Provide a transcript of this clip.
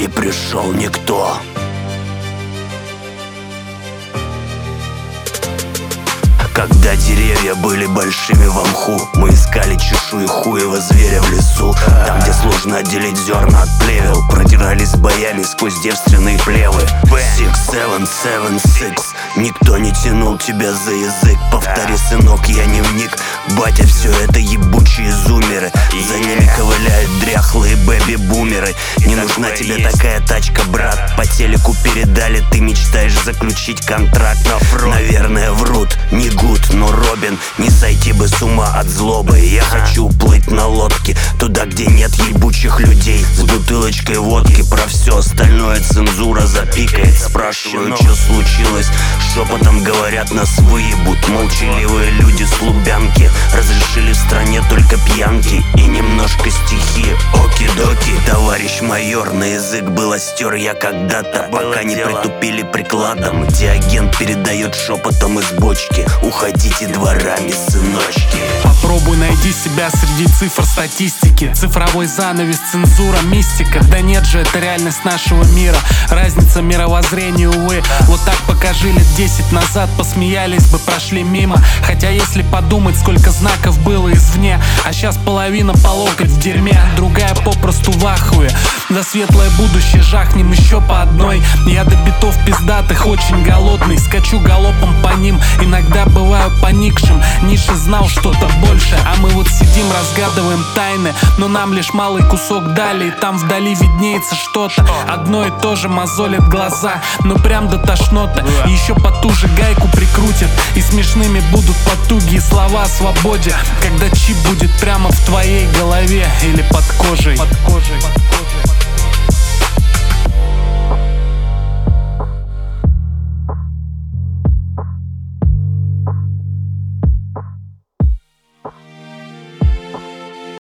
не пришел никто. Когда деревья были большими в мху, мы искали чешую хуева зверя в лесу. Там, где сложно отделить зерна от плевел, продирались, боялись сквозь девственные плевы. 6776, никто не тянул тебя за язык. Повтори, сынок, я не вник. Батя, все это ебучие зумеры. За ними ковыляют дряхлые бэби-бумеры. Не нужна тебе такая тачка, брат. По телеку передали, ты мечтаешь заключить контракт. Наверное, врут, не гуд, но Робин. Не сойти бы с ума от злобы. Я хочу уплыть на лодке туда, где нет ебучих людей. С бутылочкой водки, про все остальное цензура запикает. Спрашиваю, что случилось, шепотом говорят, нас выебут. Молчаливые люди с Лубянки разрешили в стране только пьянки и немножко стихи. Оки-доки, товарищ майор, на язык было стер я когда-то, пока не притупили прикладом, где агент передает шепотом из бочки: уходите дворами, сыночки. Попробуй найди себя среди цифр статистики. Цифровой занавес, цензура, мистика. Да нет же, это реальность нашего мира. Разница мировоззрения, увы. Вот так покажи лет 10 назад, посмеялись бы, прошли мимо. Хотя если подумать, сколько знаков было извне. А сейчас половина по локоть в дерьме, другая попросту в ахуе. За светлое будущее жахнем еще по одной. Я до битов пиздатых очень голодный, скачу галопом по ним. Иногда бываю поникшим, Ницше знал что-то больше. А мы вот сидим, разгадываем тайны, но нам лишь малый кусок дали. И там вдали виднеется что-то, одно и то же мозолит глаза. Ну прям до тошноты, еще потуже гайку прикрутят. И смешными будут потуги и слова о свободе, когда чип будет прямо в твоей голове или под кожей.